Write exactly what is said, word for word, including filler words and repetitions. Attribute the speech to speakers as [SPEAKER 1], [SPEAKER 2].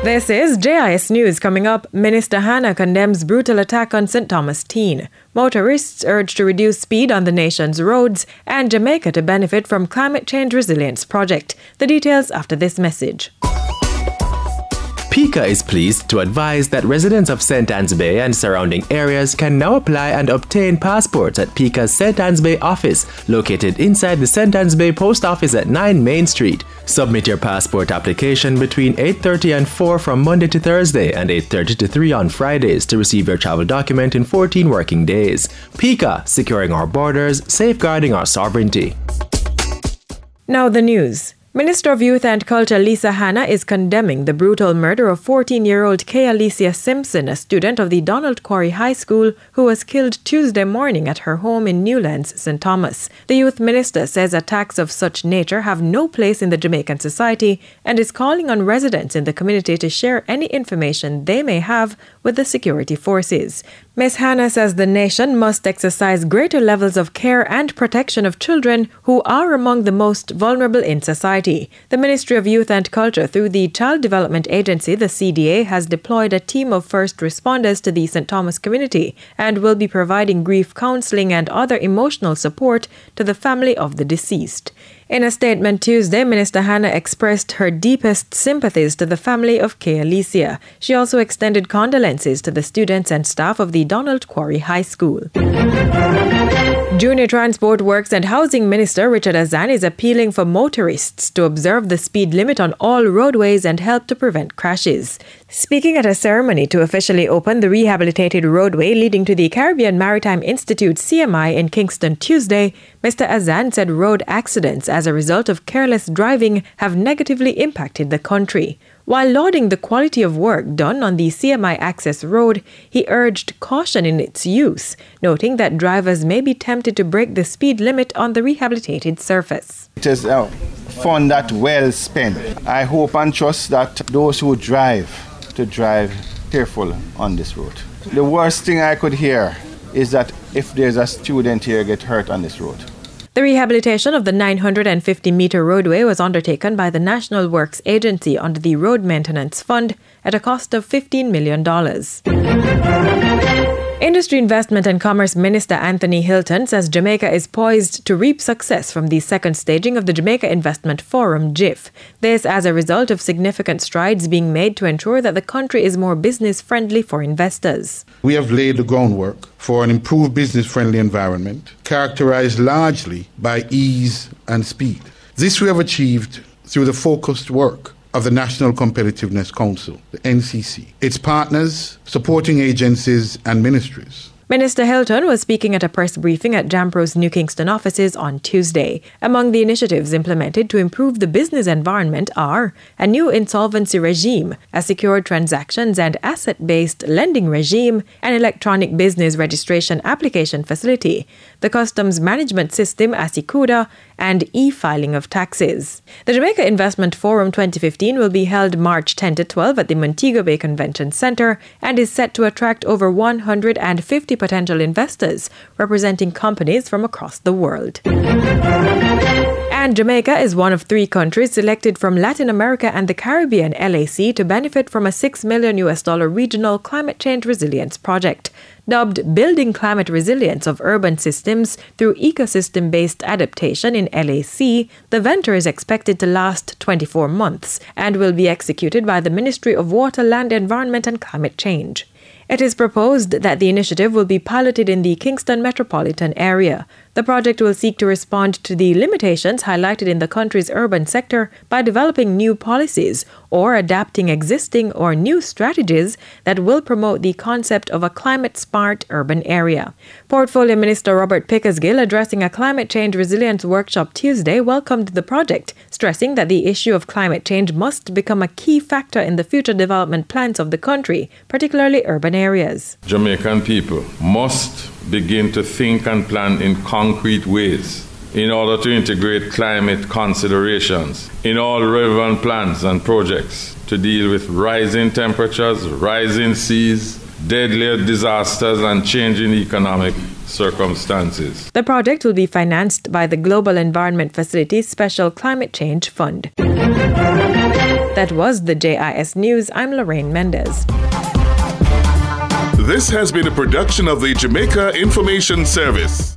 [SPEAKER 1] This is J I S News. Coming up, Minister Hanna condemns brutal attack on Saint Thomas teen. Motorists urged to reduce speed on the nation's roads, and Jamaica to benefit from climate change resilience project. The details after this message.
[SPEAKER 2] PICA is pleased to advise that residents of Saint Anne's Bay and surrounding areas can now apply and obtain passports at PICA's Saint Anne's Bay office, located inside the Saint Anne's Bay Post Office at nine Main Street. Submit your passport application between eight thirty and four from Monday to Thursday and eight thirty to three on Fridays to receive your travel document in fourteen working days. PICA, securing our borders, safeguarding our sovereignty.
[SPEAKER 1] Now the news. Minister of Youth and Culture Lisa Hanna is condemning the brutal murder of fourteen-year-old Kay Alicia Simpson, a student of the Donald Quarry High School, who was killed Tuesday morning at her home in Newlands, Saint Thomas. The youth minister says attacks of such nature have no place in the Jamaican society and is calling on residents in the community to share any information they may have with the security forces. Miz Hanna says the nation must exercise greater levels of care and protection of children who are among the most vulnerable in society. The Ministry of Youth and Culture, through the Child Development Agency, the C D A, has deployed a team of first responders to the Saint Thomas community and will be providing grief counseling and other emotional support to the family of the deceased. In a statement Tuesday, Minister Hanna expressed her deepest sympathies to the family of Kay Alicia. She also extended condolences to the students and staff of the Donald Quarry High School. Junior Transport Works and Housing Minister Richard Azan is appealing for motorists to observe the speed limit on all roadways and help to prevent crashes. Speaking at a ceremony to officially open the rehabilitated roadway leading to the Caribbean Maritime Institute C M I in Kingston Tuesday, Mister Azan said road accidents as a result of careless driving have negatively impacted the country. While lauding the quality of work done on the C M I access road, he urged caution in its use, noting that drivers may be tempted to break the speed limit on the rehabilitated surface.
[SPEAKER 3] It is a fund that well spent. I hope and trust that those who drive to drive careful on this road. The worst thing I could hear is that if there's a student here get hurt on this road.
[SPEAKER 1] The rehabilitation of the nine hundred fifty meter roadway was undertaken by the National Works Agency under the Road Maintenance Fund at a cost of fifteen million dollars. Industry, Investment and Commerce Minister Anthony Hilton says Jamaica is poised to reap success from the second staging of the Jamaica Investment Forum, J I F. This as a result of significant strides being made to ensure that the country is more business-friendly for investors.
[SPEAKER 4] We have laid the groundwork for an improved business-friendly environment, characterized largely by ease and speed. This we have achieved through the focused work of the National Competitiveness Council, the N C C, its partners, supporting agencies and ministries.
[SPEAKER 1] Minister Hilton was speaking at a press briefing at Jampro's New Kingston offices on Tuesday. Among the initiatives implemented to improve the business environment are a new insolvency regime, a secured transactions and asset-based lending regime, an electronic business registration application facility, the customs management system ASICUDA, and e-filing of taxes. The Jamaica Investment Forum twenty fifteen will be held March tenth to twelfth at the Montego Bay Convention Center and is set to attract over one hundred fifty potential investors representing companies from across the world. And Jamaica is one of three countries selected from Latin America and the Caribbean L A C to benefit from a six million U S dollar regional climate change resilience project. Dubbed Building Climate Resilience of Urban Systems through Ecosystem-Based Adaptation in L A C, the venture is expected to last twenty-four months and will be executed by the Ministry of Water, Land, Environment and Climate Change. It is proposed that the initiative will be piloted in the Kingston metropolitan area. The project will seek to respond to the limitations highlighted in the country's urban sector by developing new policies or adapting existing or new strategies that will promote the concept of a climate-smart urban area. Portfolio Minister Robert Pickersgill, addressing a climate change resilience workshop Tuesday, welcomed the project, stressing that the issue of climate change must become a key factor in the future development plans of the country, particularly urban areas.
[SPEAKER 5] Jamaican people must begin to think and plan in concrete ways in order to integrate climate considerations in all relevant plans and projects to deal with rising temperatures, rising seas, deadlier disasters and changing economic circumstances.
[SPEAKER 1] The project will be financed by the Global Environment Facility's Special Climate Change Fund. That was the J I S News. I'm Lorraine Mendez.
[SPEAKER 6] This has been a production of the Jamaica Information Service.